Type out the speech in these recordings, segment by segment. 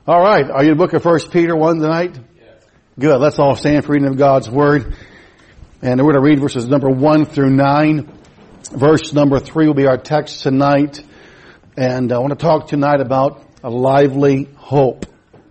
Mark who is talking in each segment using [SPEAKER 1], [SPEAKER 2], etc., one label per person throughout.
[SPEAKER 1] All right. Are you in the book of 1 Peter 1 tonight?
[SPEAKER 2] Yes.
[SPEAKER 1] Good. Let's all stand for reading of God's Word. And we're going to read verses number 1 through 9. Verse number 3 will be our text tonight. And I want to talk tonight about a lively hope.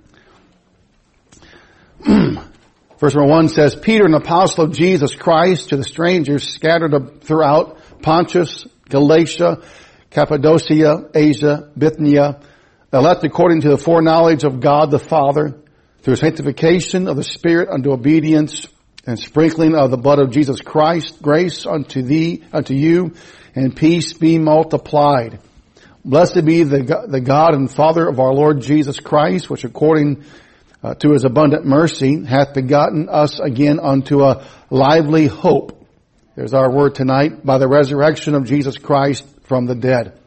[SPEAKER 1] Verse number 1 says, Peter, an apostle of Jesus Christ, to the strangers scattered throughout Pontus, Galatia, Cappadocia, Asia, Bithynia, elect according to the foreknowledge of God the Father, through sanctification of the Spirit unto obedience and sprinkling of the blood of Jesus Christ, grace unto you, and peace be multiplied. Blessed be the God and Father of our Lord Jesus Christ, which according to his abundant mercy hath begotten us again unto a lively hope. There's our word tonight, by the resurrection of Jesus Christ from the dead,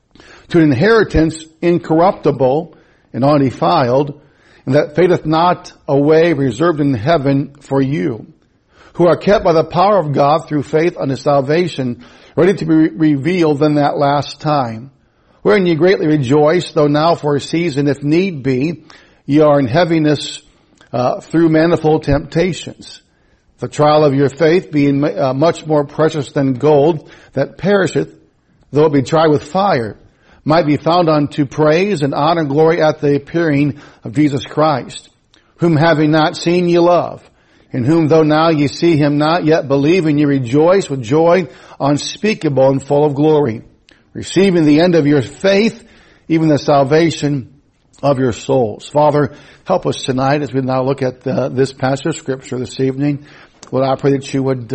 [SPEAKER 1] to an inheritance incorruptible and undefiled, and that fadeth not away, reserved in heaven for you, who are kept by the power of God through faith unto salvation, ready to be revealed in that last time, wherein ye greatly rejoice, though now for a season, if need be, ye are in heaviness through manifold temptations. The trial of your faith being much more precious than gold that perisheth, though it be tried with fire, might be found unto praise and honor and glory at the appearing of Jesus Christ, whom having not seen ye love, in whom though now ye see him not, yet believe, and ye rejoice with joy unspeakable and full of glory, receiving the end of your faith, even the salvation of your souls. Father, help us tonight as we now look at this passage of Scripture this evening. Lord, I pray that you would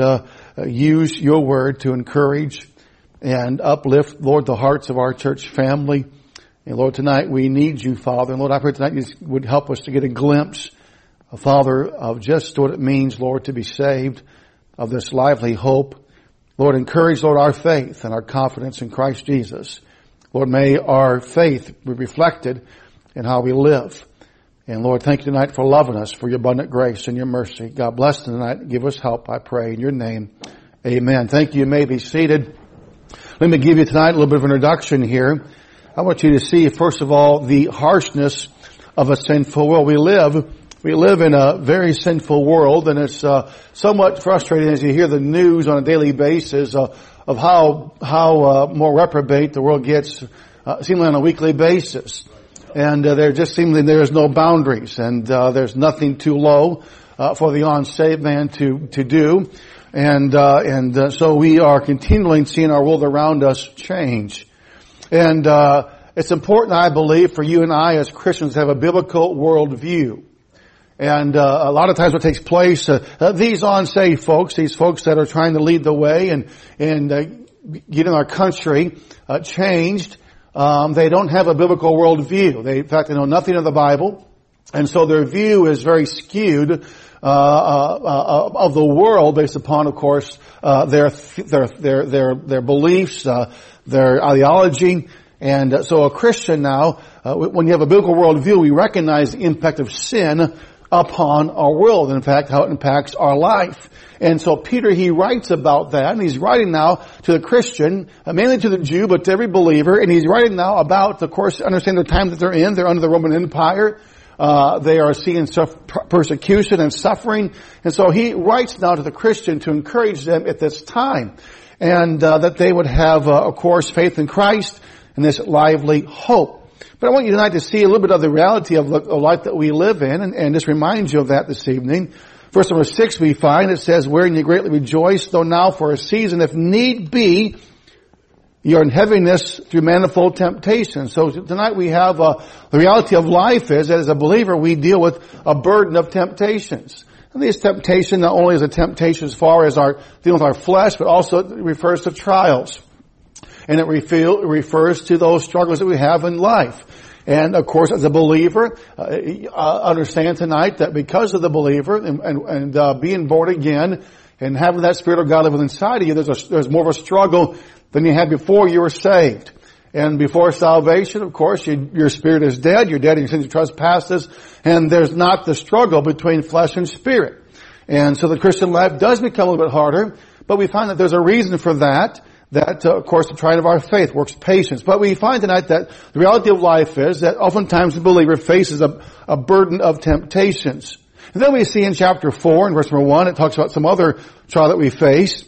[SPEAKER 1] use your word to encourage and uplift, Lord, the hearts of our church family. And Lord, tonight we need you, Father. And Lord, I pray tonight you would help us to get a glimpse, Father, of just what it means, Lord, to be saved, of this lively hope. Lord, encourage, Lord, our faith and our confidence in Christ Jesus. Lord, may our faith be reflected in how we live. And Lord, thank you tonight for loving us, for your abundant grace and your mercy. God bless tonight. Give us help, I pray, in your name. Amen. Thank you. You may be seated. Let me give you tonight a little bit of an introduction here. I want you to see, first of all, the harshness of a sinful world. We live in a very sinful world, and it's somewhat frustrating as you hear the news on a daily basis of how more reprobate the world gets, seemingly on a weekly basis. And there just seemingly there's no boundaries, and there's nothing too low for the unsaved man to do. And so we are continually seeing our world around us change. And it's important, I believe, for you and I as Christians to have a biblical worldview. And a lot of times what takes place, these unsaved folks, these folks that are trying to lead the way and getting our country changed, they don't have a biblical worldview. In fact, they know nothing of the Bible. And so their view is very skewed of the world based upon, of course, their beliefs, their ideology. And so a Christian now, when you have a biblical worldview, we recognize the impact of sin upon our world, and in fact, how it impacts our life. And so Peter, he writes about that, and he's writing now to the Christian, mainly to the Jew, but to every believer, and he's writing now about, of course, understand the time that they're in. They're under the Roman Empire. They are seeing persecution and suffering. And so he writes now to the Christian to encourage them at this time. And that they would have, of course, faith in Christ and this lively hope. But I want you tonight to see a little bit of the reality of the life that we live in, and just remind you of that this evening. Verse number 6 we find, it says, wherein you greatly rejoice, though now for a season, if need be, you're in heaviness through manifold temptations. So tonight we have the reality of life is that as a believer we deal with a burden of temptations. And this temptation not only is a temptation as far as our dealing with our flesh, but also it refers to trials. And it refers to those struggles that we have in life. And of course, as a believer, understand tonight that because of the believer and being born again and having that Spirit of God living inside of you, there's more of a struggle than you had before you were saved. And before salvation, of course, your spirit is dead. You're dead in your sins and trespasses. And there's not the struggle between flesh and spirit. And so the Christian life does become a little bit harder. But we find that there's a reason for that. that, of course, the trying of our faith works patience. But we find tonight that the reality of life is that oftentimes the believer faces a burden of temptations. And then we see in chapter 4, in verse number 1, it talks about some other trial that we face.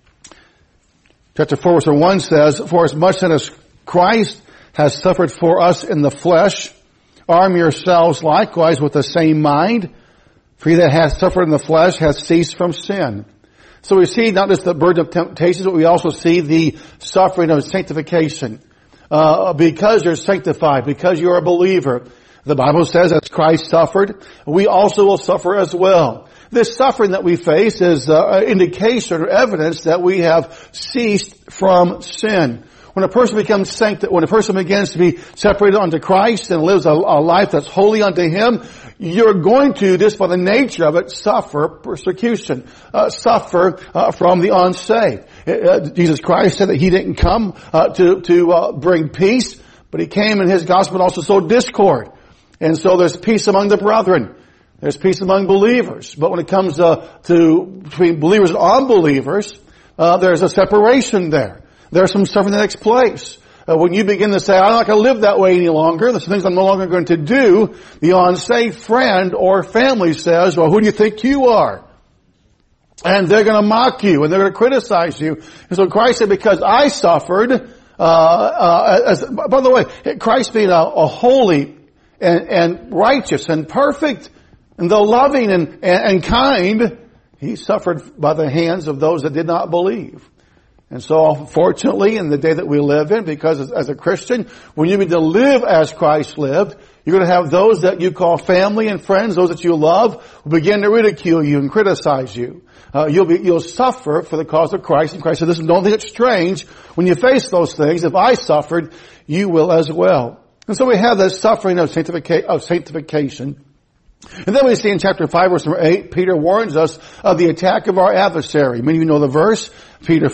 [SPEAKER 1] Chapter 4, verse 1 says, "For as much then as Christ has suffered for us in the flesh, arm yourselves likewise with the same mind. For he that hath suffered in the flesh hath ceased from sin." So we see not just the burden of temptations, but we also see the suffering of sanctification. Because you're sanctified, because you're a believer, the Bible says as Christ suffered, we also will suffer as well. This suffering that we face is an indication or evidence that we have ceased from sin. When a person when a person begins to be separated unto Christ and lives a life that's holy unto Him, you're going to, just by the nature of it, suffer persecution, suffer from the unsaved. Jesus Christ said that He didn't come to bring peace, but He came in His gospel and also sowed discord. And so there's peace among the brethren. There's peace among believers. But when it comes between believers and unbelievers, there's a separation there. There's some suffering that takes place. When you begin to say, I'm not going to live that way any longer, there's things I'm no longer going to do, the unsaved friend or family says, well, who do you think you are? And they're going to mock you and they're going to criticize you. And so Christ said, because I suffered, by the way, Christ being a holy and righteous and perfect, and though loving and kind, He suffered by the hands of those that did not believe. And so, fortunately, in the day that we live in, because as a Christian, when you begin to live as Christ lived, you're going to have those that you call family and friends, those that you love, who begin to ridicule you and criticize you. You'll suffer for the cause of Christ. And Christ said, listen, don't think it's strange when you face those things. If I suffered, you will as well. And so we have this suffering of sanctification. And then we see in chapter 5, verse number 8, Peter warns us of the attack of our adversary. Many of you know the verse. 1 Peter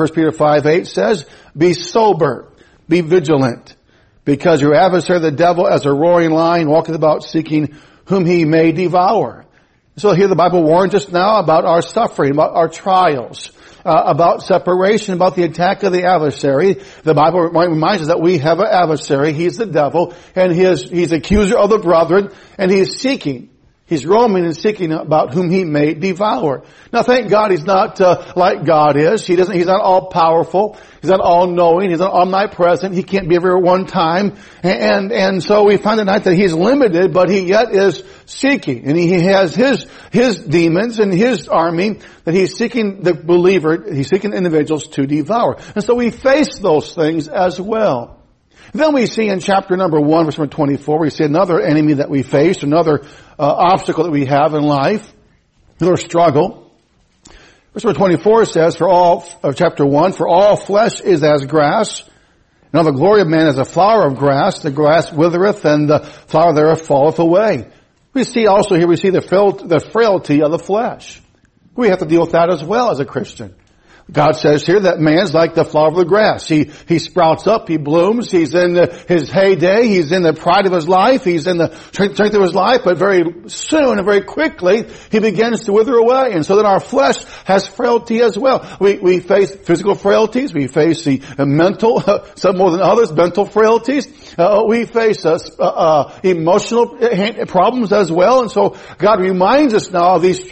[SPEAKER 1] 5:8 says, "Be sober, be vigilant, because your adversary the devil as a roaring lion walketh about seeking whom he may devour." So here the Bible warns us now about our suffering, about our trials, about separation, about the attack of the adversary. The Bible reminds us that we have an adversary. He's the devil, and he's accuser of the brethren, and he's seeking. He's roaming and seeking about whom he may devour. Now, thank God he's not like God is. He's not all powerful. He's not all knowing. He's not omnipresent. He can't be everywhere at one time. And so we find tonight that he's limited, but he yet is seeking. And he has his demons and his army that he's seeking the believer, he's seeking individuals to devour. And so we face those things as well. Then we see in chapter number 1, verse number 24, we see another enemy that we face, another obstacle that we have in life, another struggle. Verse number 24 says, chapter 1, "For all flesh is as grass, and all the glory of man is a flower of grass. The grass withereth, and the flower thereof falleth away." We see also here, the frailty of the flesh. We have to deal with that as well as a Christian. God says here that man's like the flower of the grass. He sprouts up, he blooms, he's in his heyday, he's in the pride of his life, he's in the strength of his life, but very soon and very quickly, he begins to wither away. And so then our flesh has frailty as well. We face physical frailties, we face the mental, some more than others, mental frailties. We face emotional problems as well. And so God reminds us now of these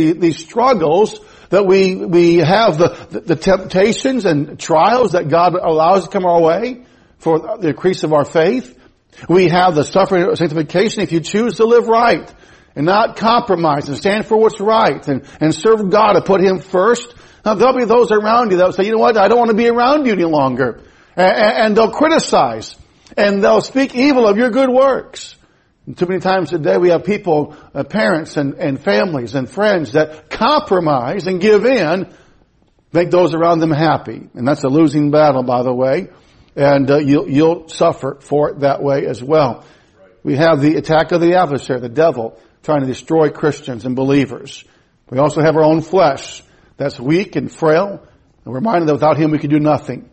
[SPEAKER 1] struggles that we have the temptations and trials that God allows to come our way for the increase of our faith. We have the suffering of sanctification if you choose to live right and not compromise and stand for what's right and serve God and put Him first. Now there'll be those around you that will say, you know what, I don't want to be around you any longer. And they'll criticize and they'll speak evil of your good works. And too many times today we have people, parents and families and friends that compromise and give in, make those around them happy. And that's a losing battle, by the way. And you'll suffer for it that way as well. We have the attack of the adversary, the devil, trying to destroy Christians and believers. We also have our own flesh that's weak and frail. And we're reminded that without Him we can do nothing.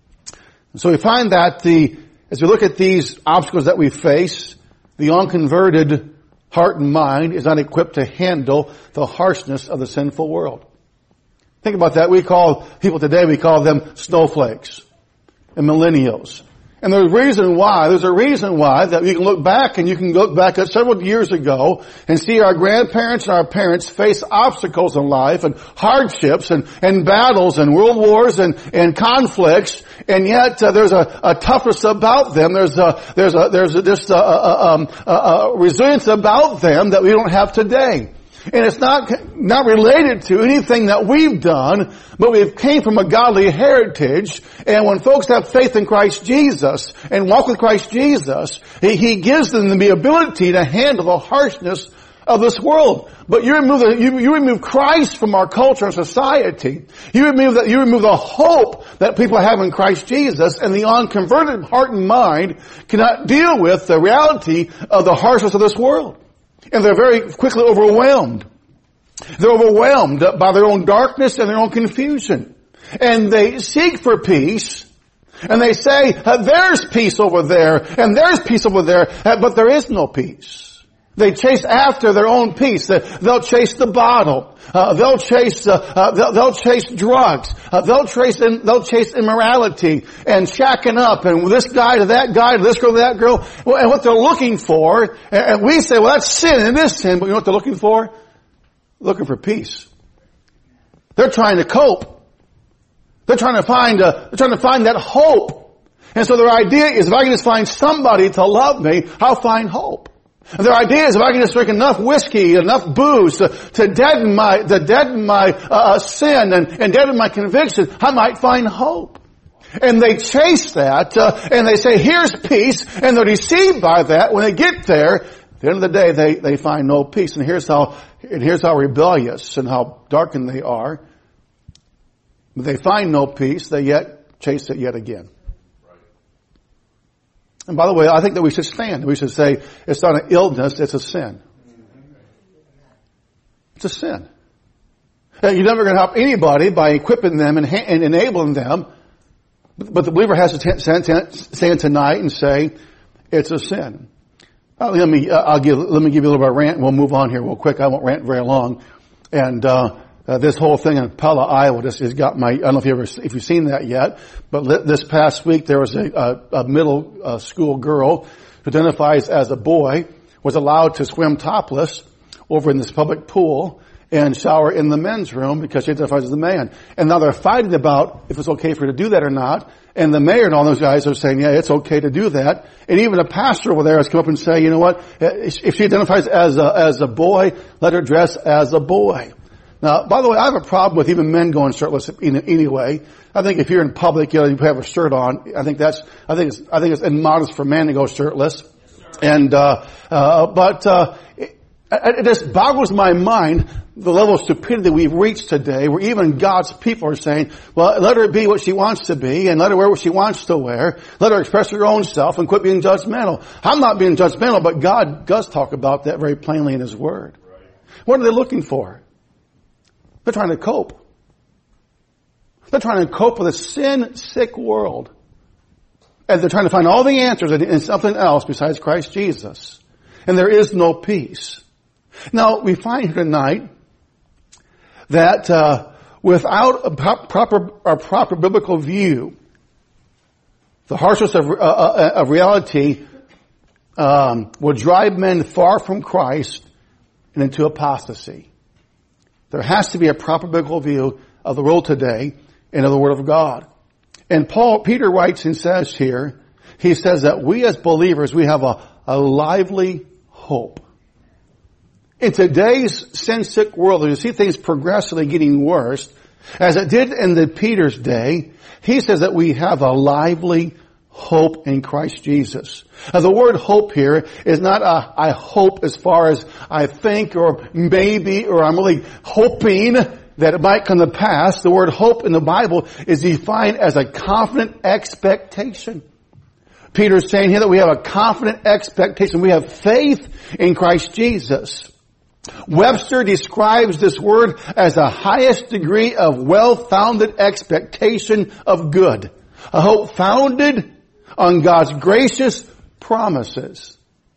[SPEAKER 1] And so we find that as we look at these obstacles that we face, the unconverted heart and mind is not equipped to handle the harshness of the sinful world. Think about that. We call them snowflakes and millennials. And there's a reason why that you can look back at several years ago and see our grandparents and our parents face obstacles in life and hardships and battles and world wars and conflicts, and yet there's a toughness about them. There's this resilience about them that we don't have today. And it's not related to anything that we've done, but we came from a godly heritage. And when folks have faith in Christ Jesus and walk with Christ Jesus, He gives them the ability to handle the harshness of this world. But you remove Christ from our culture and society. You remove the hope that people have in Christ Jesus, and the unconverted heart and mind cannot deal with the reality of the harshness of this world. And they're very quickly overwhelmed. They're overwhelmed by their own darkness and their own confusion. And they seek for peace. And they say, there's peace over there, and there's peace over there, but there is no peace. They chase after their own peace. They'll chase the bottle. They'll chase drugs. They'll chase immorality and shacking up, and this guy to that guy, to this girl to that girl. And what they're looking for, and we say, well, that's sin, and it is sin, but you know what they're looking for? Looking for peace. They're trying to cope. They're trying to find that hope. And so their idea is, if I can just find somebody to love me, I'll find hope. And their idea is, if I can just drink enough whiskey, enough booze to deaden my sin and deaden my conviction, I might find hope. And they chase that, and they say, here's peace, and they're deceived by that. When they get there, at the end of the day, they find no peace. And here's how rebellious and how darkened they are. They find no peace, they yet chase it yet again. And by the way, I think that we should stand. We should say, it's not an illness, it's a sin. It's a sin. You're never going to help anybody by equipping them and enabling them. But the believer has to stand tonight and say, it's a sin. Let me give you a little bit of a rant, and we'll move on here real quick. I won't rant very long. And this whole thing in Pella, Iowa, just has got I don't know if you've seen that yet, but this past week there was a middle school girl who identifies as a boy, was allowed to swim topless over in this public pool and shower in the men's room because she identifies as a man. And now they're fighting about if it's okay for her to do that or not. And the mayor and all those guys are saying, yeah, it's okay to do that. And even a pastor over there has come up and say, you know what, if she identifies as a boy, let her dress as a boy. Now, by the way, I have a problem with even men going shirtless anyway. I think if you're in public, you have a shirt on. I think it's immodest for a man to go shirtless. And it just boggles my mind the level of stupidity we've reached today, where even God's people are saying, well, let her be what she wants to be, and let her wear what she wants to wear. Let her express her own self and quit being judgmental. I'm not being judgmental, but God does talk about that very plainly in His Word. Right. What are they looking for? They're trying to cope. They're trying to cope with a sin-sick world. And they're trying to find all the answers in something else besides Christ Jesus. And there is no peace. Now, we find here tonight that without a proper biblical view, the harshness of reality will drive men far from Christ and into apostasy. There has to be a proper biblical view of the world today and of the Word of God. And Peter writes and says here, he says that we as believers, we have a lively hope. In today's sin-sick world, you see things progressively getting worse, as it did in the Peter's day. He says that we have a lively hope in Christ Jesus. Now, the word hope here is not I hope as far as I think or maybe or I'm really hoping that it might come to pass. The word hope in the Bible is defined as a confident expectation. Peter's saying here that we have a confident expectation. We have faith in Christ Jesus. Webster describes this word as the highest degree of well-founded expectation of good. A hope founded on God's gracious promises.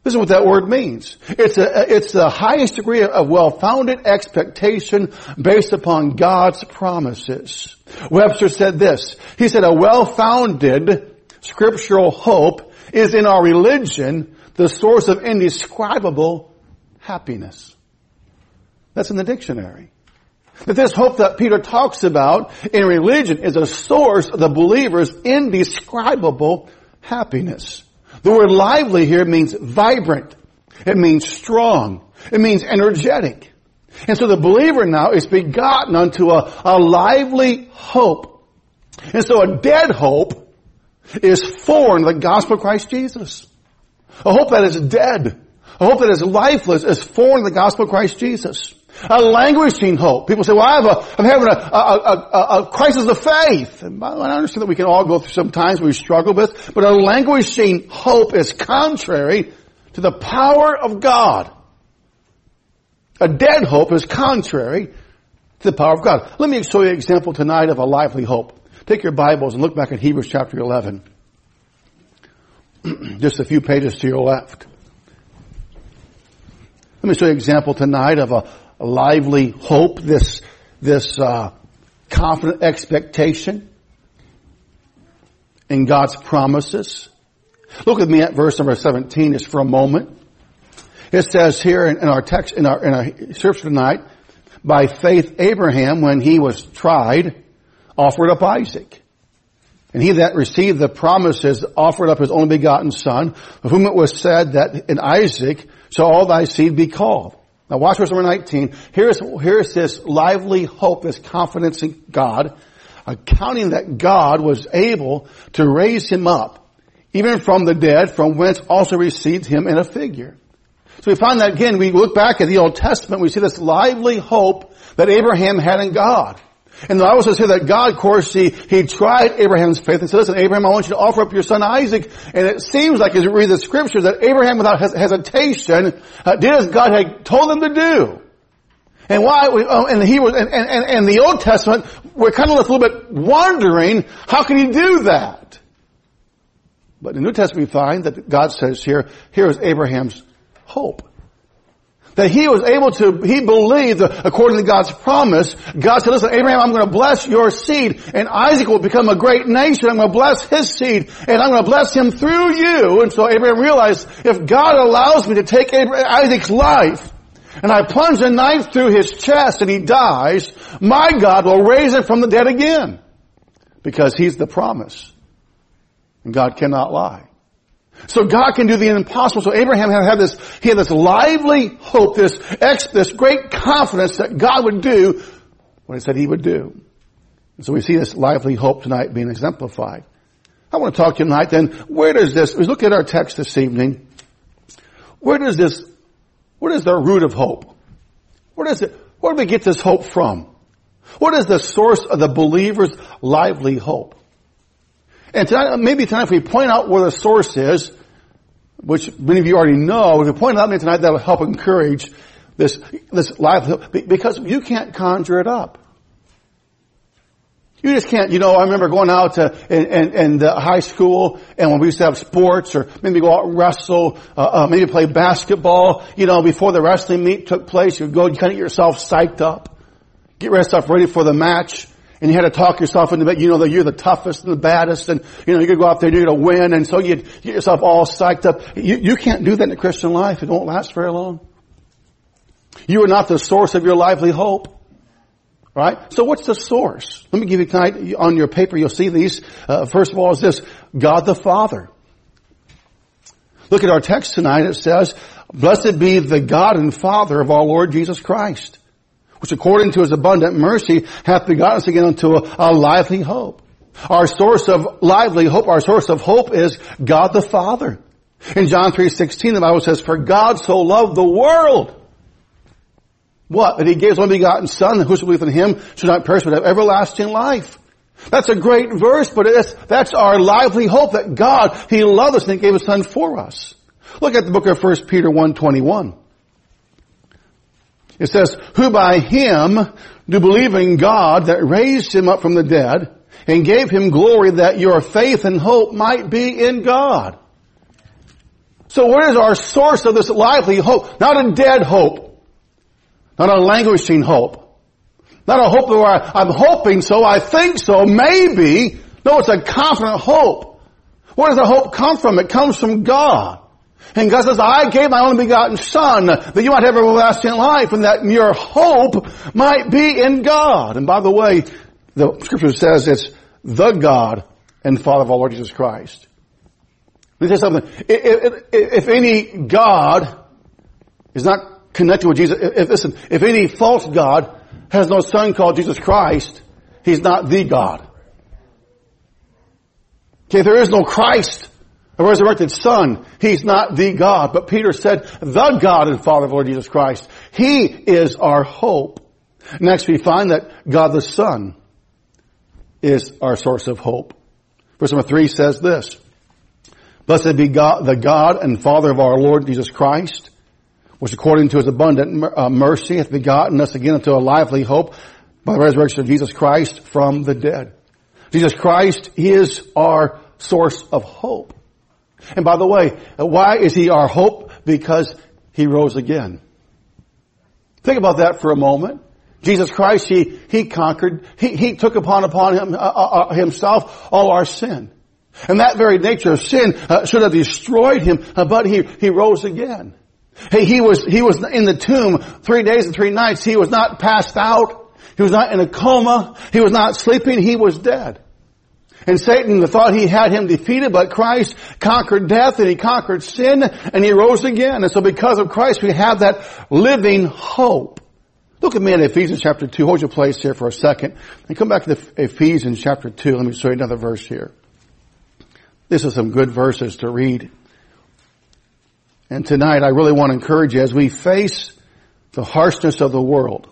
[SPEAKER 1] This is what that word means. It's the highest degree of well-founded expectation based upon God's promises. Webster said this. He said, a well-founded scriptural hope is in our religion the source of indescribable happiness. That's in the dictionary. That this hope that Peter talks about in religion is a source of the believer's indescribable happiness. The word lively here means vibrant. It means strong. It means energetic. And so the believer now is begotten unto a lively hope. And so a dead hope is foreign to the gospel of Christ Jesus. A hope that is dead, a hope that is lifeless is foreign to the gospel of Christ Jesus. A languishing hope. People say, well, I'm having a crisis of faith. And I understand that we can all go through some times we struggle with, but a languishing hope is contrary to the power of God. A dead hope is contrary to the power of God. Let me show you an example tonight of a lively hope. Take your Bibles and look back at Hebrews chapter 11. Just a few pages to your left. Let me show you an example tonight of a lively hope, this confident expectation in God's promises. Look with me at verse number 17 just for a moment. It says here in our text, in our scripture tonight, by faith Abraham, when he was tried, offered up Isaac. And he that received the promises offered up his only begotten son, of whom it was said that in Isaac shall all thy seed be called. Now watch verse number 19. Here's this lively hope, this confidence in God, accounting that God was able to raise him up, even from the dead, from whence also received him in a figure. So we find that again, we look back at the Old Testament, we see this lively hope that Abraham had in God. And the Bible says here that God, of course, he tried Abraham's faith and said, listen, Abraham, I want you to offer up your son Isaac. And it seems like as you read the scripture that Abraham without hesitation did as God had told him to do. And why, and the Old Testament, we're kind of left a little bit wondering, how can he do that? But in the New Testament we find that God says here is Abraham's hope. That he was able to, he believed, according to God's promise, God said, listen, Abraham, I'm going to bless your seed, and Isaac will become a great nation. I'm going to bless his seed, and I'm going to bless him through you. And so Abraham realized, if God allows me to take Isaac's life, and I plunge a knife through his chest and he dies, my God will raise him from the dead again. Because he's the promise. And God cannot lie. So God can do the impossible. So Abraham had this lively hope, this great confidence that God would do what he said he would do. And so we see this lively hope tonight being exemplified. I want to talk to you tonight then, where does this, we look at our text this evening, what is the root of hope? Where do we get this hope from? What is the source of the believer's lively hope? And maybe tonight if we point out where the source is, which many of you already know, if we point it out tonight, that will help encourage this lively hope, because you can't conjure it up. You just can't, I remember going out in high school, and when we used to have sports, or maybe go out and wrestle, maybe play basketball, before the wrestling meet took place, you'd kind of get yourself psyched up, get yourself ready for the match. And you had to talk yourself into that, that you're the toughest and the baddest, and, you're going to go out there and you're going to win, and so you get yourself all psyched up. You can't do that in the Christian life. It won't last very long. You are not the source of your lively hope. Right? So what's the source? Let me give you tonight, on your paper you'll see these. First of all is this, God the Father. Look at our text tonight. It says, blessed be the God and Father of our Lord Jesus Christ, which according to his abundant mercy hath begotten us again unto a lively hope. Our source of lively hope, our source of hope is God the Father. In John 3:16, the Bible says, for God so loved the world. What? That he gave his only begotten Son, that whoso believeth in him should not perish but have everlasting life. That's a great verse, but that's our lively hope that God, he loved us and he gave his Son for us. Look at the book of 1 Peter 1:21. It says, who by him do believe in God that raised him up from the dead and gave him glory, that your faith and hope might be in God. So what is our source of this lively hope? Not a dead hope. Not a languishing hope. Not a hope where I'm hoping so, I think so, maybe. No, it's a confident hope. Where does the hope come from? It comes from God. And God says, I gave my only begotten Son that you might have everlasting life and that your hope might be in God. And by the way, the Scripture says it's the God and Father of our Lord Jesus Christ. Let me say something. If any God is not connected with Jesus, if any false God has no Son called Jesus Christ, He's not the God. Okay, if there is no Christ, a resurrected Son, He's not the God. But Peter said, the God and Father of Lord Jesus Christ. He is our hope. Next we find that God the Son is our source of hope. Verse number 3 says this, blessed be God, the God and Father of our Lord Jesus Christ, which according to His abundant mercy hath begotten us again unto a lively hope by the resurrection of Jesus Christ from the dead. Jesus Christ is our source of hope. And by the way, why is He our hope? Because He rose again. Think about that for a moment. Jesus Christ, He conquered, He took upon Himself all our sin. And that very nature of sin should have destroyed Him, but He rose again. He was in the tomb 3 days and 3 nights. He was not passed out. He was not in a coma. He was not sleeping. He was dead. And Satan thought he had him defeated, but Christ conquered death and He conquered sin and He rose again. And so because of Christ, we have that living hope. Look at me in Ephesians chapter 2. Hold your place here for a second. And come back to Ephesians chapter 2. Let me show you another verse here. This is some good verses to read. And tonight I really want to encourage you as we face the harshness of the world.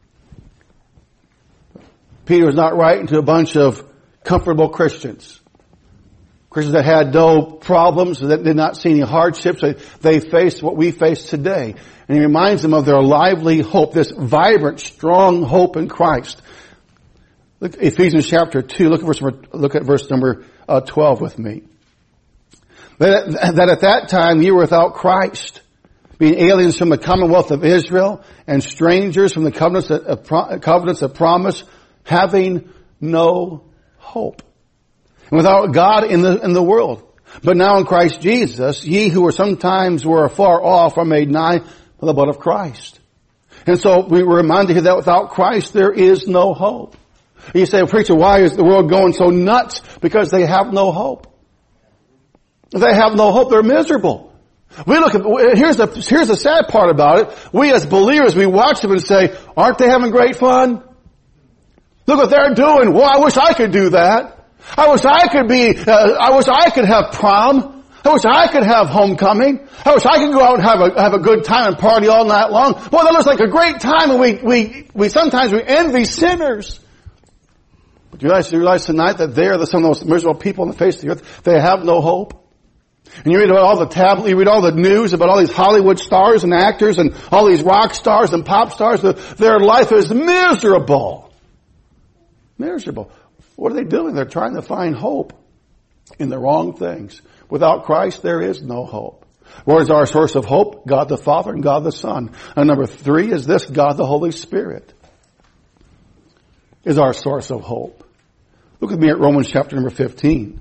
[SPEAKER 1] Peter is not writing to a bunch of comfortable Christians. Christians that had no problems, that did not see any hardships. They faced what we face today. And he reminds them of their lively hope, this vibrant, strong hope in Christ. Look at Ephesians chapter 2. Look at verse number 12 with me. That at that time you were without Christ, being aliens from the commonwealth of Israel and strangers from the covenants of promise, having no hope. And without God in the world. But now in Christ Jesus, ye who sometimes were afar off are made nigh by the blood of Christ. And so we were reminded here that without Christ there is no hope. You say, preacher, why is the world going so nuts? Because they have no hope. If they have no hope, they're miserable. Here's the sad part about it. We as believers, we watch them and say, aren't they having great fun? Look what they're doing. Well, I wish I could do that. I wish I could have prom. I wish I could have homecoming. I wish I could go out and have a good time and party all night long. Well, that looks like a great time, and we sometimes envy sinners. But you realize tonight that they are some of the most miserable people on the face of the earth. They have no hope. And you read you read all the news about all these Hollywood stars and actors and all these rock stars and pop stars. Their life is miserable. Miserable. What are they doing? They're trying to find hope in the wrong things. Without Christ, there is no hope. What is our source of hope? God the Father and God the Son. And number 3 is this, God the Holy Spirit is our source of hope. Look at me at Romans chapter number 15.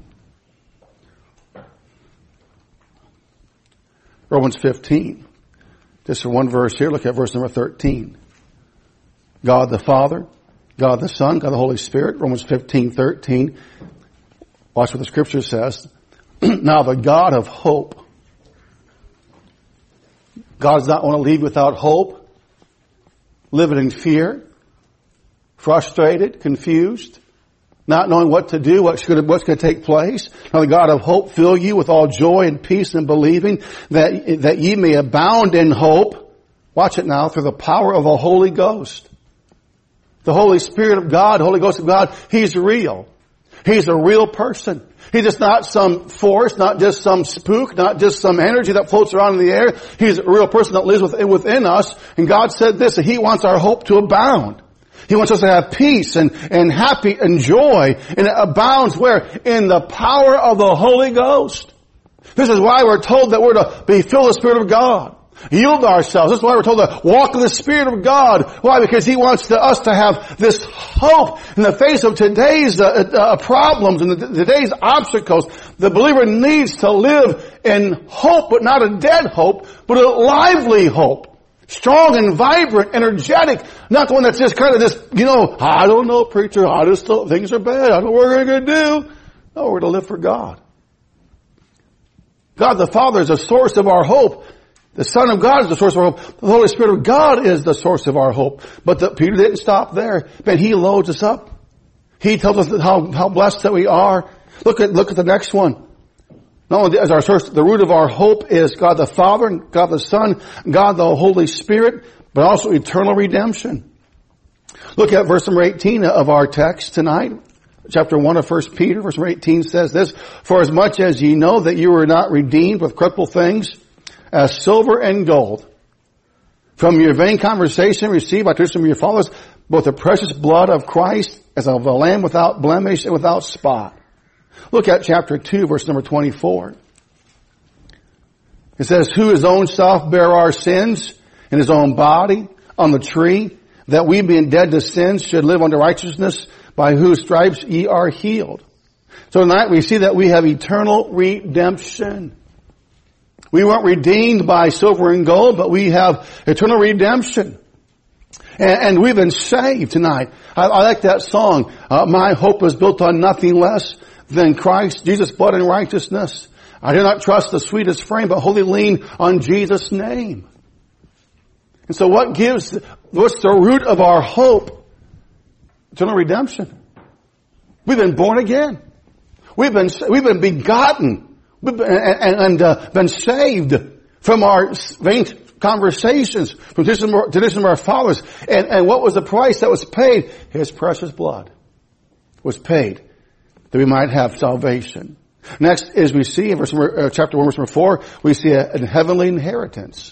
[SPEAKER 1] Romans 15. Just for one verse here, look at verse number 13. God the Father, God the Son, God the Holy Spirit. Romans 15:13. Watch what the Scripture says. Now the God of hope. God does not want to leave without hope, living in fear, frustrated, confused, not knowing what to do, what's going to take place. Now the God of hope fill you with all joy and peace in believing that ye may abound in hope. Watch it now, through the power of the Holy Ghost. The Holy Spirit of God, Holy Ghost of God, He's real. He's a real person. He's just not some force, not just some spook, not just some energy that floats around in the air. He's a real person that lives within us. And God said this, that He wants our hope to abound. He wants us to have peace and happy and joy. And it abounds where? In the power of the Holy Ghost. This is why we're told that we're to be filled with the Spirit of God. Yield ourselves. This is why we're told to walk in the Spirit of God. Why? Because He wants us to have this hope in the face of today's problems and today's obstacles. The believer needs to live in hope, but not a dead hope, but a lively hope. Strong and vibrant, energetic. Not the one that's just kind of just, I don't know, preacher. I just thought things are bad. I don't know what we're going to do. No, we're to live for God. God the Father is the source of our hope. The Son of God is the source of our hope. The Holy Spirit of God is the source of our hope. But Peter didn't stop there. Man, he loads us up. He tells us how blessed that we are. Look at the next one. Not only as our source, the root of our hope is God the Father, God the Son, God the Holy Spirit, but also eternal redemption. Look at verse number 18 of our text tonight. Chapter 1 of 1 Peter, verse number 18 says this, "For as much as ye know that you were not redeemed with corruptible things, as silver and gold, from your vain conversation received by tradition from your fathers, both the precious blood of Christ as of a lamb without blemish and without spot." Look at chapter 2, verse number 24. It says, "Who his own self bare our sins in his own body on the tree, that we being dead to sins should live unto righteousness, by whose stripes ye are healed." So tonight we see that we have eternal redemption. We weren't redeemed by silver and gold, but we have eternal redemption. And we've been saved tonight. I like that song. My hope is built on nothing less than Christ, Jesus' blood and righteousness. I do not trust the sweetest frame, but wholly lean on Jesus' name. And so what's the root of our hope? Eternal redemption. We've been born again. We've been begotten. And been saved from our vain conversations, from tradition of our fathers. And what was the price that was paid? His precious blood was paid that we might have salvation. Next is we see in chapter 1, verse number 4, we see a heavenly inheritance.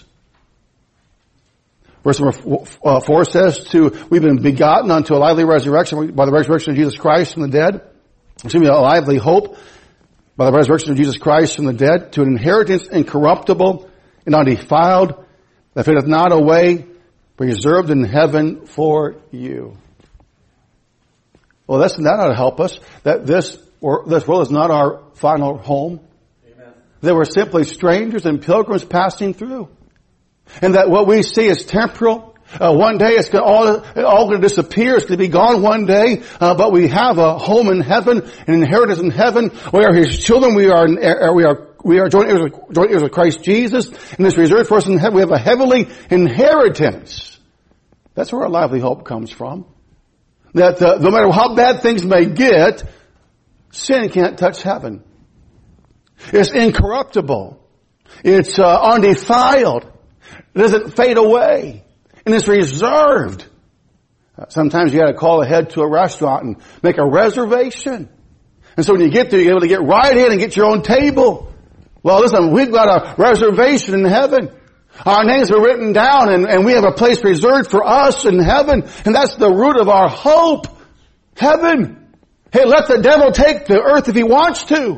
[SPEAKER 1] Verse number 4 says we've been begotten unto a lively resurrection by the resurrection of Jesus Christ from the dead. Excuse me, a lively hope by the resurrection of Jesus Christ from the dead, to an inheritance incorruptible and undefiled, that fadeth not away, reserved in heaven for you. Well, that ought to help us, that this world is not our final home. Amen. That we're simply strangers and pilgrims passing through. And that what we see is temporal. One day it's all going to disappear. It's going to be gone one day. But we have a home in heaven, an inheritance in heaven. We are His children. We are joint heirs with Christ Jesus. And this reserved for us in heaven. We have a heavenly inheritance. That's where our lively hope comes from. That no matter how bad things may get, sin can't touch heaven. It's incorruptible. It's undefiled. It doesn't fade away. And it's reserved. Sometimes you got to call ahead to a restaurant and make a reservation. And so when you get there, you're able to get right in and get your own table. Well, listen, we've got a reservation in heaven. Our names are written down and we have a place reserved for us in heaven. And that's the root of our hope. Heaven. Hey, let the devil take the earth if he wants to.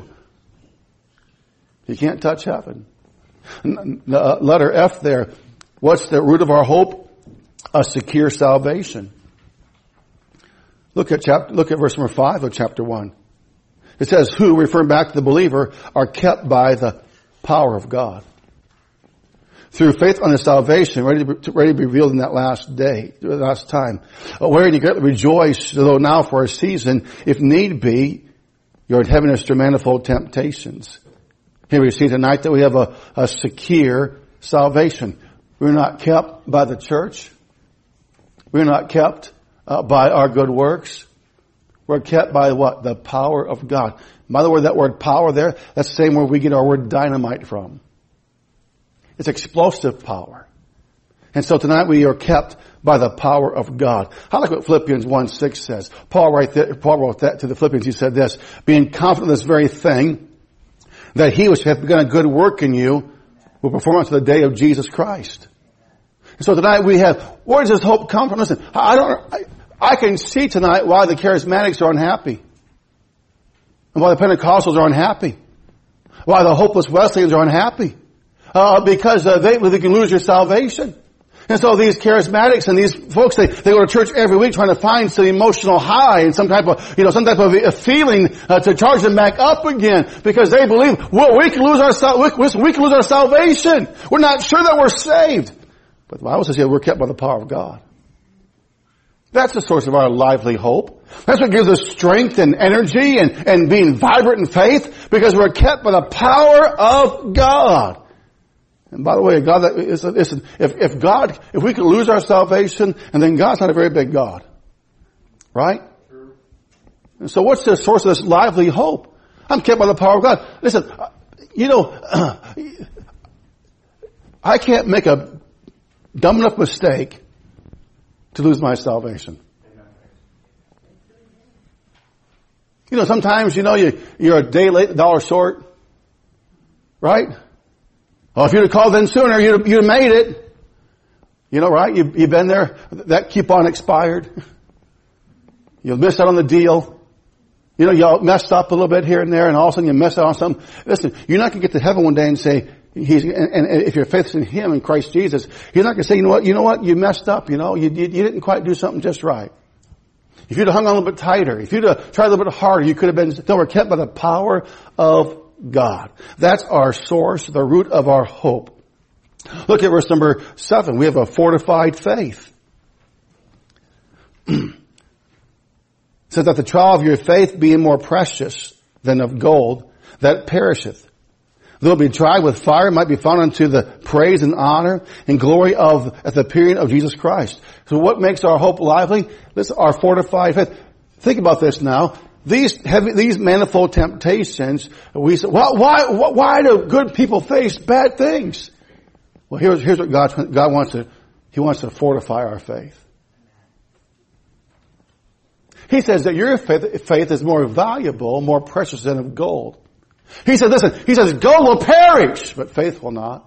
[SPEAKER 1] He can't touch heaven. The letter F there. What's the root of our hope? A secure salvation. Look at verse number 5 of chapter 1. It says, "Who," referring back to the believer, "are kept by the power of God, through faith unto salvation, ready to be revealed in that last time. Wherein you greatly rejoice, though now for a season, if need be, you're in heaven through manifold temptations." Here we see tonight that we have a secure salvation. We're not kept by the church. We're not kept by our good works. We're kept by what? The power of God. By the way, that word power there, that's the same word we get our word dynamite from. It's explosive power. And so tonight we are kept by the power of God. I like what Philippians 1:6 says. Paul wrote that to the Philippians. He said this, "Being confident of this very thing, that He which hath begun a good work in you will perform unto the day of Jesus Christ." And so tonight we have, where does this hope come from? Listen, I can see tonight why the charismatics are unhappy. And why the Pentecostals are unhappy. Why the hopeless Wesleyans are unhappy? Because they can lose your salvation. And so these charismatics and these folks, they go to church every week trying to find some emotional high and some type of a feeling to charge them back up again, because they believe, well, we can lose our salvation. We're not sure that we're saved. But the Bible says we're kept by the power of God. That's the source of our lively hope. That's what gives us strength and energy and being vibrant in faith, because we're kept by the power of God. And by the way, God, if we could lose our salvation, and then God's not a very big God. Right? And so what's the source of this lively hope? I'm kept by the power of God. Listen, I can't make a dumb enough mistake to lose my salvation. Sometimes, you're a day late, a dollar short. Right? Well, if you'd have called in sooner, you'd have made it. Right? You've been there. That coupon expired. You missed out on the deal. You messed up a little bit here and there, and all of a sudden you messed out on something. Listen, you're not going to get to heaven one day and say, and if your faith is in Him, in Christ Jesus, He's not going to say, you know what, you messed up, you didn't quite do something just right. If you'd have hung on a little bit tighter, if you'd have tried a little bit harder, you could have been, no, we're kept by the power of God. That's our source, the root of our hope. Look at verse number 7. We have a fortified faith. It says that the trial of your faith being more precious than of gold that perisheth, though it be tried with fire, might be found unto the praise and honor and glory at the appearing of Jesus Christ. So what makes our hope lively? This is our fortified faith. Think about this now. These manifold temptations, we say, why do good people face bad things? Well, here's what God wants to, He wants to fortify our faith. He says that your faith is more valuable, more precious than of gold. He says, gold will perish, but faith will not.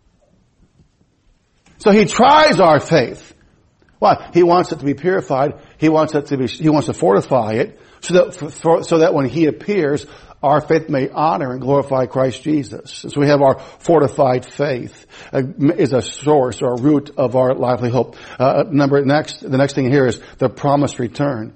[SPEAKER 1] So He tries our faith. Why? He wants it to be purified. He wants to fortify it so that when He appears, our faith may honor and glorify Christ Jesus. So we have our fortified faith is a source or a root of our lively hope. The next thing here is the promised return.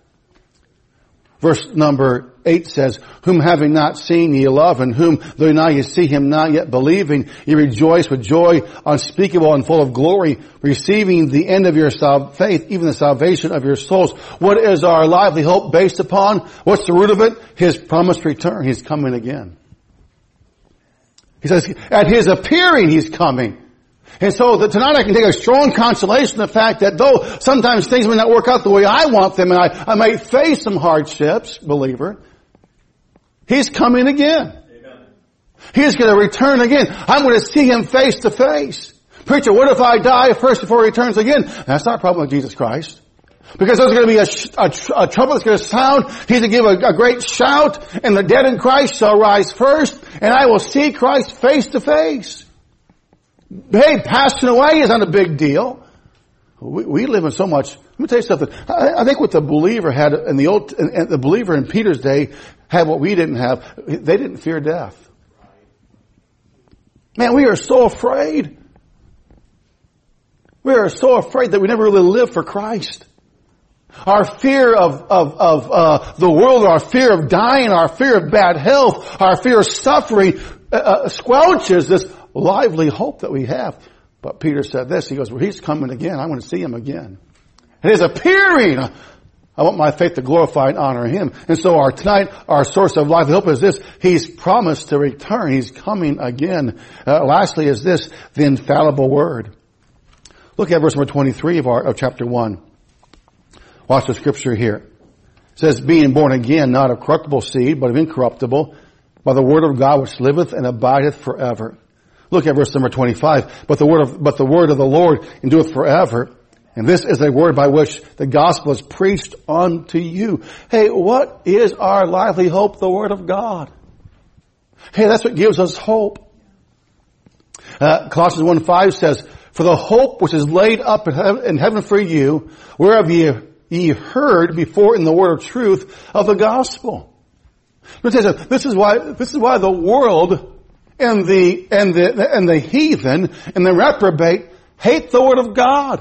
[SPEAKER 1] Verse number 8 says, whom having not seen ye love, and whom though now ye see Him not yet believing, ye rejoice with joy unspeakable and full of glory, receiving the end of your faith, even the salvation of your souls. What is our lively hope based upon? What's the root of it? His promised return. He's coming again. He says, at His appearing He's coming. And so tonight I can take a strong consolation in the fact that though sometimes things may not work out the way I want them, and I might face some hardships, believer, He's coming again. Amen. He's going to return again. I'm going to see Him face to face. Preacher, what if I die first before He returns again? That's not a problem with Jesus Christ. Because there's going to be a trumpet that's going to sound. He's going to give a great shout, and the dead in Christ shall rise first, and I will see Christ face to face. Hey, passing away is not a big deal. We live in so much. Let me tell you something. I think what the believer had in the believer in Peter's day had what we didn't have. They didn't fear death. Man, we are so afraid. We are so afraid that we never really live for Christ. Our fear of the world, our fear of dying, our fear of bad health, our fear of suffering squelches this lively hope that we have. But Peter said this. He goes, well, He's coming again. I want to see Him again. And His appearing, I want my faith to glorify and honor Him. And so tonight, our source of lively hope is this. He's promised to return. He's coming again. Lastly is this, the infallible Word. Look at verse number 23 of chapter 1. Watch the scripture here. It says, being born again, not of corruptible seed, but of incorruptible, by the word of God which liveth and abideth forever. Look at verse number 25. But the word of the Lord endureth forever. And this is a word by which the gospel is preached unto you. Hey, what is our lively hope? The word of God. Hey, that's what gives us hope. Colossians 1:5 says, for the hope which is laid up in heaven for you, whereof ye heard before in the word of truth of the gospel. This is why the world and the heathen and the reprobate hate the Word of God.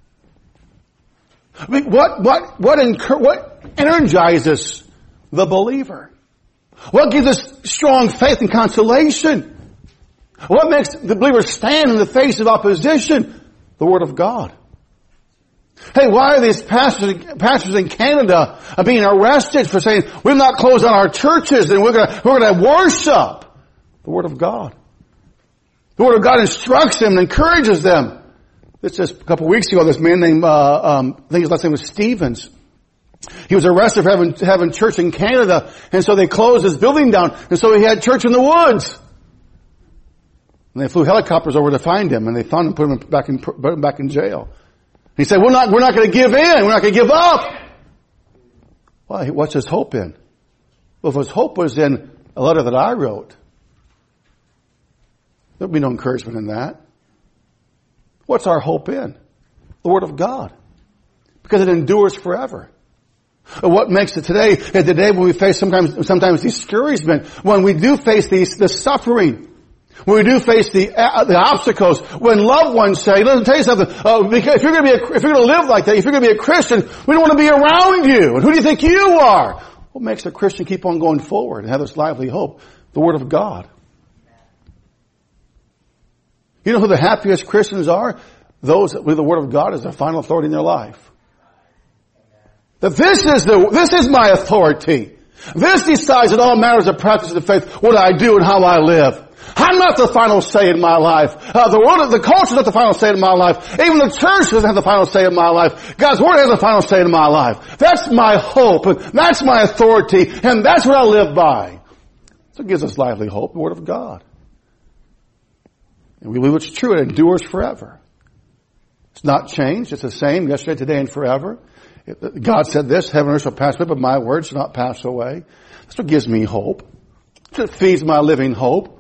[SPEAKER 1] I mean, what energizes the believer? What gives us strong faith and consolation? What makes the believer stand in the face of opposition? The Word of God. Hey, why are these pastors in Canada being arrested for saying we've not closed down our churches and we're going to worship the Word of God? The Word of God instructs them and encourages them. This just a couple of weeks ago, this man named I think his last name was Stevens. He was arrested for having church in Canada, and so they closed his building down, and so he had church in the woods. And they flew helicopters over to find him, and they found him, put him back in jail. He said, we're not going to give in. We're not going to give up. Well, what's his hope in? Well, if his hope was in a letter that I wrote, there'd be no encouragement in that. What's our hope in? The Word of God. Because it endures forever. What makes it today is the day when we face sometimes discouragement, when we do face the suffering, when we do face the obstacles, when loved ones say, let me tell you something, because if you're going to live like that, if you're going to be a Christian, we don't want to be around you. And who do you think you are? What makes a Christian keep on going forward and have this lively hope? The Word of God. You know who the happiest Christians are? Those with the Word of God as their final authority in their life. That this is my authority. This decides in all matters of practice of the faith what I do and how I live. I'm not the final say in my life. The culture is not the final say in my life. Even the church doesn't have the final say in my life. God's Word has the final say in my life. That's my hope, and that's my authority, and that's what I live by. So it gives us lively hope, the Word of God. And we believe it's true. It endures forever. It's not changed. It's the same yesterday, today, and forever. God said this, heaven and earth shall pass away, but my word shall not pass away. That's what gives me hope. It feeds my living hope.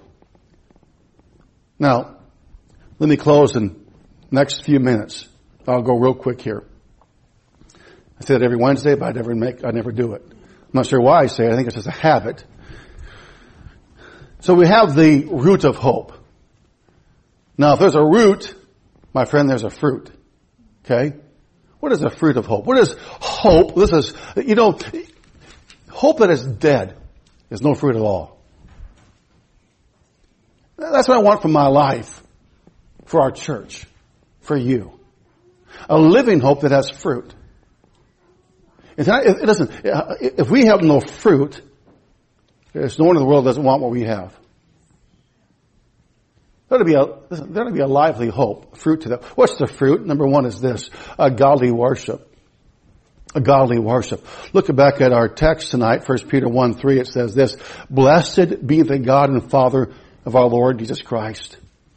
[SPEAKER 1] Now, let me close in the next few minutes. I'll go real quick here. I say that every Wednesday, but I never do it. I'm not sure why I say it. I think it's just a habit. So we have the root of hope. Now, if there's a root, my friend, there's a fruit. Okay? What is the fruit of hope? What is hope? This is, hope that is dead is no fruit at all. That's what I want for my life, for our church, for you. A living hope that has fruit. If we have no fruit, there's no one in the world that doesn't want what we have. There ought to be a lively hope, fruit to that. What's the fruit? Number one is this, a godly worship. A godly worship. Look back at our text tonight, 1 Peter 1:3, it says this, blessed be the God and Father of our Lord Jesus Christ.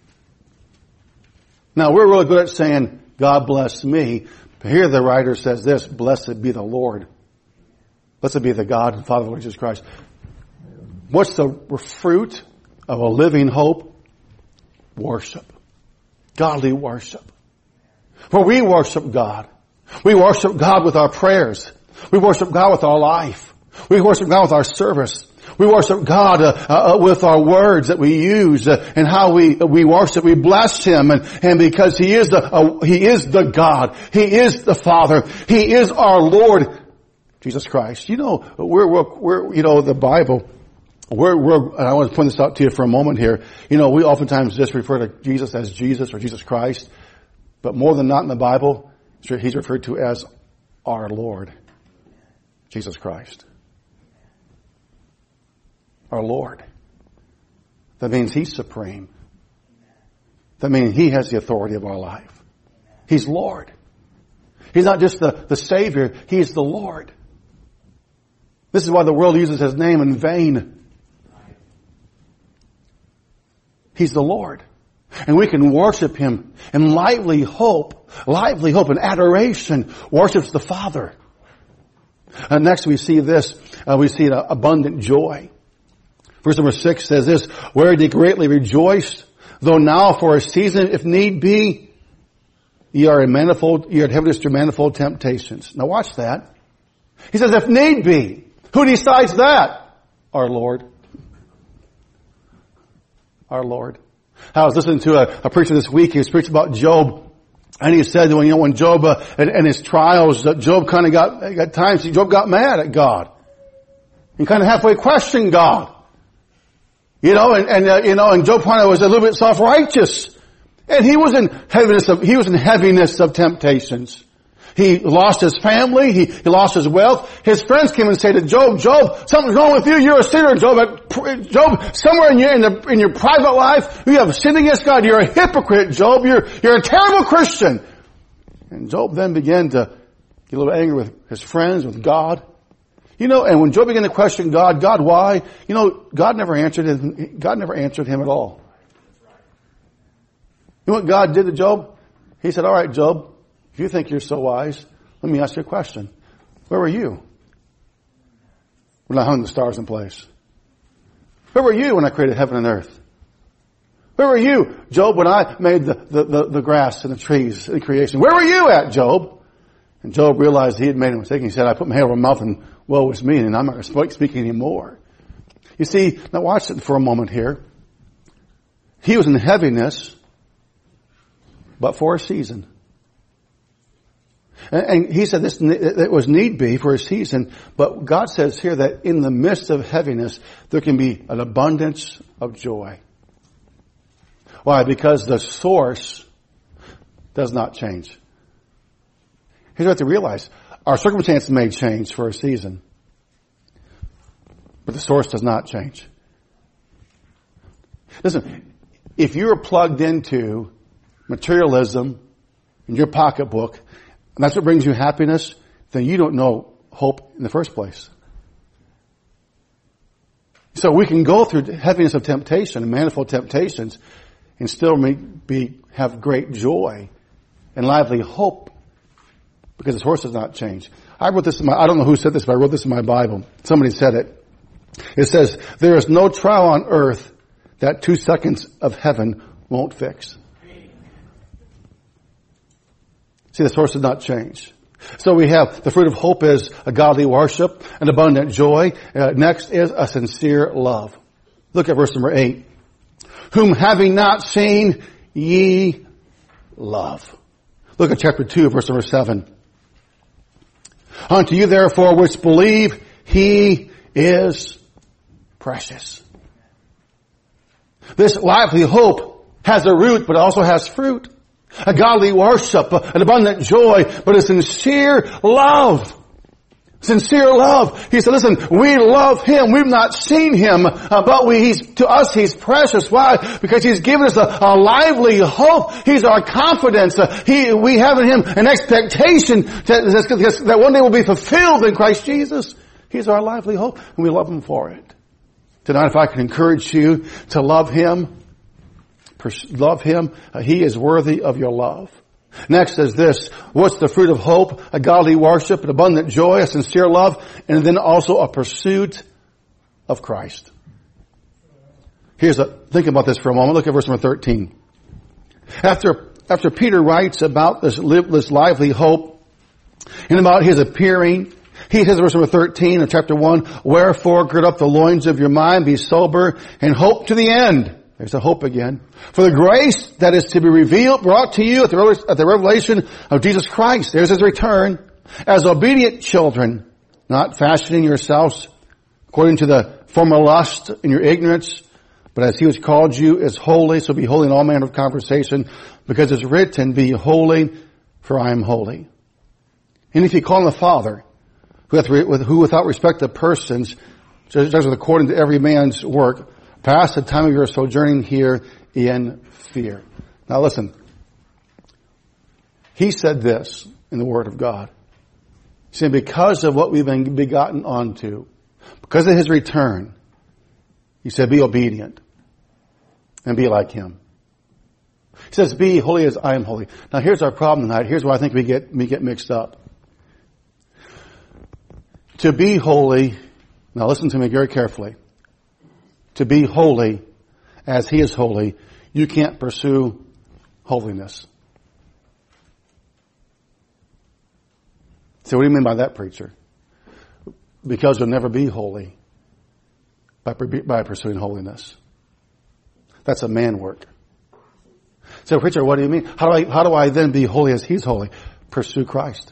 [SPEAKER 1] Now, we're really good at saying, God bless me. But here the writer says this, blessed be the Lord. Blessed be the God and Father of our Lord Jesus Christ. What's the fruit of a living hope? Worship. Godly worship. For we worship God. We worship God with our prayers. We worship God with our life. We worship God with our service. We worship God with our words that we use and how we worship. We bless Him, and because He is the God, He is the Father, He is our Lord, Jesus Christ. You know, we're the Bible. And I want to point this out to you for a moment here. You know, we oftentimes just refer to Jesus as Jesus or Jesus Christ, but more than not in the Bible, He's referred to as our Lord, Jesus Christ. Our Lord. That means He's supreme. That means He has the authority of our life. He's Lord. He's not just the Savior, He's the Lord. This is why the world uses His name in vain. He's the Lord. And we can worship Him in lively hope and adoration, worships the Father. And next we see this, we see an abundant joy. Verse number 6 says this, where ye greatly rejoiced, though now for a season, if need be, ye are heavy through manifold temptations. Now watch that. He says, if need be. Who decides that? Our Lord. Our Lord. I was listening to a preacher this week. He was preaching about Job. And he said that when Job, and his trials, Job kind of got times, Job got mad at God. He kind of halfway questioned God. And Job probably was a little bit self-righteous. And he was in heaviness of temptations. He lost his family. He lost his wealth. His friends came and said to Job, something's wrong with you. You're a sinner, Job. Job, somewhere in your private life, you have sinned against God. You're a hypocrite, Job. You're a terrible Christian. And Job then began to get a little angry with his friends, with God. And when Job began to question God, why? God never answered him. God never answered him at all. You know what God did to Job? He said, all right, Job, if you think you're so wise, let me ask you a question. Where were you when I hung the stars in place? Where were you when I created heaven and earth? Where were you, Job, when I made the grass and the trees in creation? Where were you at, Job? And Job realized he had made a mistake. He said, I put my hand over my mouth and woe is me, and I'm not going to speak anymore. You see, now watch it for a moment here. He was in heaviness, but for a season. And he said it was need be for a season, but God says here that in the midst of heaviness, there can be an abundance of joy. Why? Because the source does not change. Here's what you have to realize. Our circumstances may change for a season, but the source does not change. Listen, if you're plugged into materialism in your pocketbook, and that's what brings you happiness, then you don't know hope in the first place. So we can go through heaviness of temptation and manifold temptations and still have great joy and lively hope because the source does not change. I wrote this I don't know who said this, but I wrote this in my Bible. Somebody said it. It says, there is no trial on earth that 2 seconds of heaven won't fix. See, the source does not change. So we have the fruit of hope is a godly worship, an abundant joy. Next is a sincere love. Look at verse number 8. Whom having not seen, ye love. Look at chapter 2, verse number 7. Unto you therefore which believe, he is precious. This lively hope has a root, but also has fruit. A godly worship, an abundant joy, but a sincere love. Sincere love. He said, listen, we love Him. We've not seen Him, but to us He's precious. Why? Because He's given us a lively hope. He's our confidence. We have in Him an expectation that one day will be fulfilled in Christ Jesus. He's our lively hope, and we love Him for it. Tonight, if I can encourage you to love Him, He is worthy of your love. Next is this. What's the fruit of hope? A godly worship, an abundant joy, a sincere love, and then also a pursuit of Christ. Think about this for a moment. Look at verse number 13. After Peter writes about this lively hope and about His appearing, he says in verse number 13 of chapter 1, wherefore gird up the loins of your mind, be sober, and hope to the end. There's a hope again. For the grace that is to be brought to you at the revelation of Jesus Christ. There's His return. As obedient children, not fashioning yourselves according to the former lust in your ignorance, but as He which called you is holy, so be holy in all manner of conversation, because it's written, be holy, for I am holy. And if you call on the Father, who without respect of persons, judges according to every man's work, pass the time of your sojourning here in fear. Now listen. He said this in the Word of God. He said, because of what we've been begotten onto, because of His return, He said, be obedient and be like Him. He says, be holy as I am holy. Now here's our problem tonight. Here's where I think we get mixed up. To be holy, now listen to me very carefully. To be holy as He is holy, you can't pursue holiness. So what do you mean by that, preacher? Because you'll never be holy. by pursuing holiness. That's a man work. So, preacher, what do you mean? How do I then be holy as He's holy? Pursue Christ.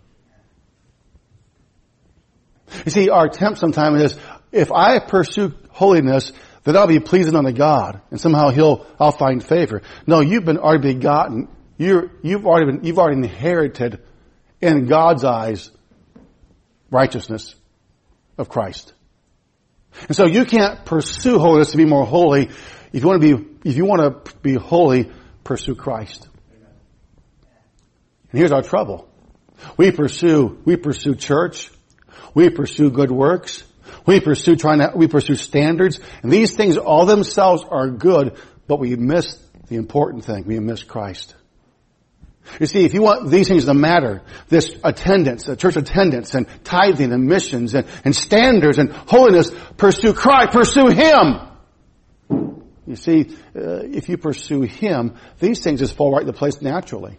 [SPEAKER 1] You see, our attempt sometimes is, if I pursue holiness, then I'll be pleasing unto God, and somehow I'll find favor. No, you've been already begotten. You've already inherited in God's eyes righteousness of Christ. And so you can't pursue holiness to be more holy. If you want to be holy, pursue Christ. And here's our trouble. We pursue church. We pursue good works. We pursue standards. And these things all themselves are good, but we miss the important thing. We miss Christ. You see, if you want these things to matter, this attendance, church attendance, and tithing, and missions, and standards, and holiness, pursue Christ, pursue Him. You see, if you pursue Him, these things just fall right into place naturally.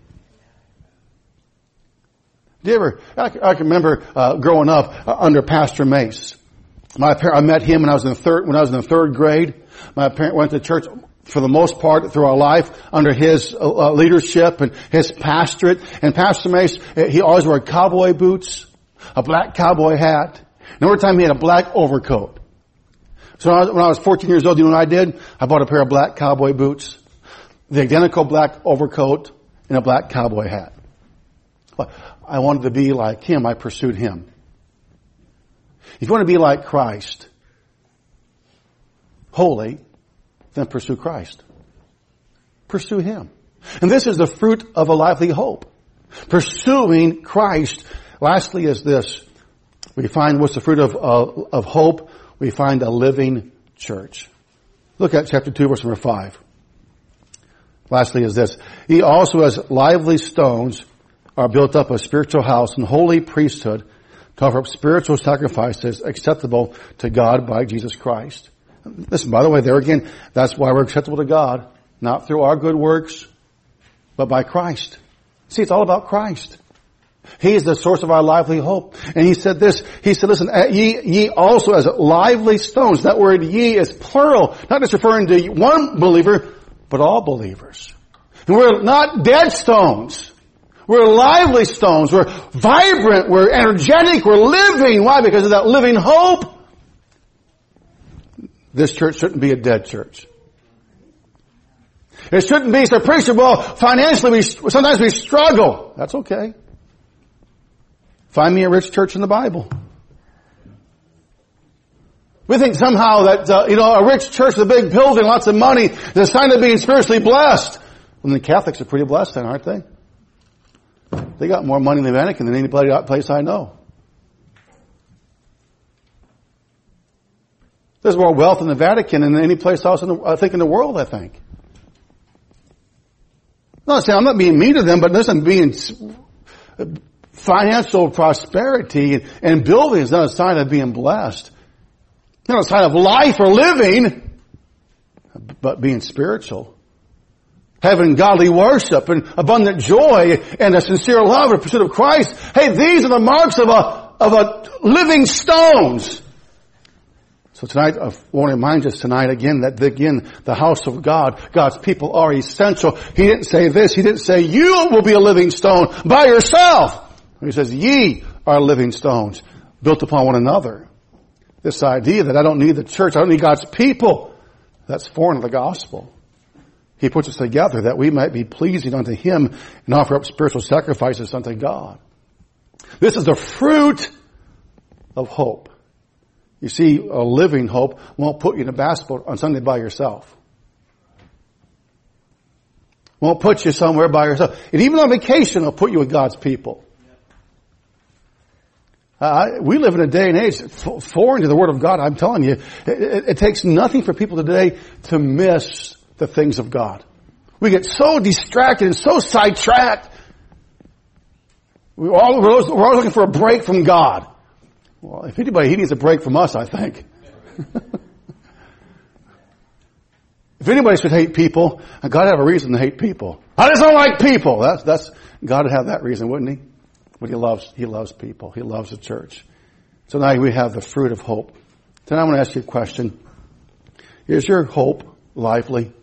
[SPEAKER 1] I can remember growing up under Pastor Mace. I met him when I was in the third grade. My parents went to church for the most part through our life under his leadership and his pastorate. And Pastor Mace, he always wore cowboy boots, a black cowboy hat, and every time he had a black overcoat. So when I was 14 years old, you know what I did? I bought a pair of black cowboy boots, the identical black overcoat, and a black cowboy hat. I wanted to be like him. I pursued him. If you want to be like Christ, holy, then pursue Christ. Pursue Him. And this is the fruit of a lively hope. Pursuing Christ. Lastly is this. We find what's the fruit of hope? We find a living church. Look at chapter 2, verse number 5. Lastly is this. He also, as lively stones, are built up a spiritual house and holy priesthood to offer up spiritual sacrifices acceptable to God by Jesus Christ. Listen, by the way, there again, that's why we're acceptable to God. Not through our good works, but by Christ. See, it's all about Christ. He is the source of our lively hope. And He said this, He said, listen, ye also as lively stones. That word ye is plural, not just referring to one believer, but all believers. And we're not dead stones. We're lively stones. We're vibrant. We're energetic. We're living. Why? Because of that living hope. This church shouldn't be a dead church. It shouldn't be so preacher, well, financially sometimes we struggle. That's okay. Find me a rich church in the Bible. We think somehow that, a rich church with a big building, lots of money, is a sign of being spiritually blessed. Well, the Catholics are pretty blessed then, aren't they? They got more money in the Vatican than any place I know. There's more wealth in the Vatican than any place else in the world, I think. I'm not being mean to them, but listen, being financial prosperity and building is not a sign of being blessed. It's not a sign of life or living, but being spiritual. Having godly worship and abundant joy and a sincere love and pursuit of Christ. Hey, these are the marks of a living stones. So tonight, I want to remind us tonight again that the house of God, God's people are essential. He didn't say this. He didn't say you will be a living stone by yourself. He says ye are living stones built upon one another. This idea that I don't need the church, I don't need God's people, that's foreign to the gospel. He puts us together that we might be pleasing unto Him and offer up spiritual sacrifices unto God. This is the fruit of hope. You see, a living hope won't put you in a basketball on Sunday by yourself. Won't put you somewhere by yourself. And even on vacation, it'll put you with God's people. We live in a day and age foreign to the Word of God. I'm telling you, it takes nothing for people today to miss the things of God. We get so distracted and so sidetracked. We're always looking for a break from God. Well, if anybody, He needs a break from us, I think. If anybody should hate people, God would have a reason to hate people. I just don't like people. That's God would have that reason, wouldn't He? But He loves people. He loves the church. So now we have the fruit of hope. Then I'm going to ask you a question. Is your hope lively?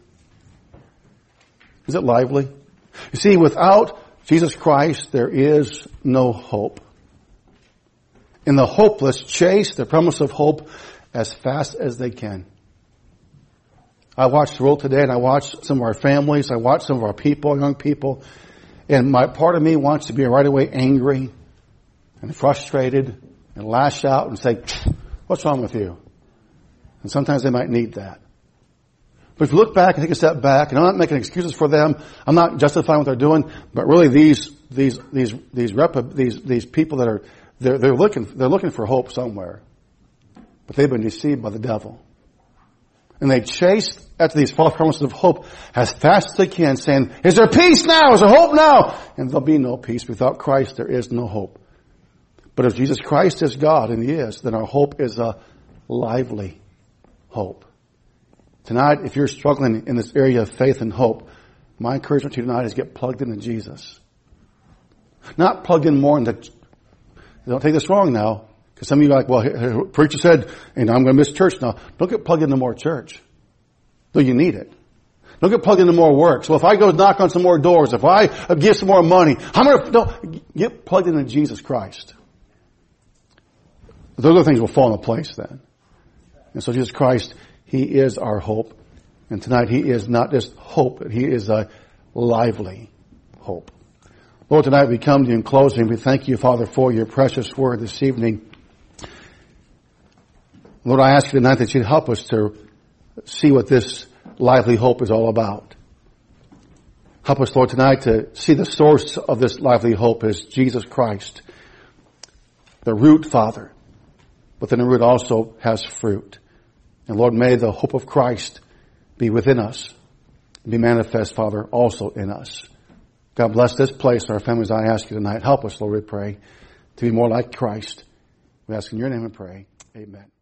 [SPEAKER 1] Is it lively? You see, without Jesus Christ, there is no hope. And the hopeless chase the promise of hope as fast as they can. I watch the world today, and I watch some of our families, I watch some of our people, young people, and part of me wants to be right away angry and frustrated and lash out and say, what's wrong with you? And sometimes they might need that. But if you look back and take a step back, and I'm not making excuses for them, I'm not justifying what they're doing, but really these people that are, they're looking for hope somewhere. But they've been deceived by the devil. And they chase after these false promises of hope as fast as they can, saying, is there peace now? Is there hope now? And there'll be no peace. Without Christ, there is no hope. But if Jesus Christ is God, and He is, then our hope is a lively hope. Tonight, if you're struggling in this area of faith and hope, my encouragement to you tonight is get plugged into Jesus. Not plugged in more into, don't take this wrong now, because some of you are like, well, preacher said, and I'm going to miss church now. Don't get plugged into more church. Though you need it. Don't get plugged into more work. So if I go knock on some more doors, if I give some more money, get plugged into Jesus Christ. Those other things will fall into place then. And so Jesus Christ, He is our hope. And tonight He is not just hope, but He is a lively hope. Lord, tonight we come to you in closing. We thank you, Father, for your precious word this evening. Lord, I ask you tonight that you'd help us to see what this lively hope is all about. Help us, Lord, tonight to see the source of this lively hope is Jesus Christ. The root, Father. But then the root also has fruit. And Lord, may the hope of Christ be within us. Be manifest, Father, also in us. God bless this place and our families. I ask you tonight. Help us, Lord, we pray, to be more like Christ. We ask in your name and pray. Amen.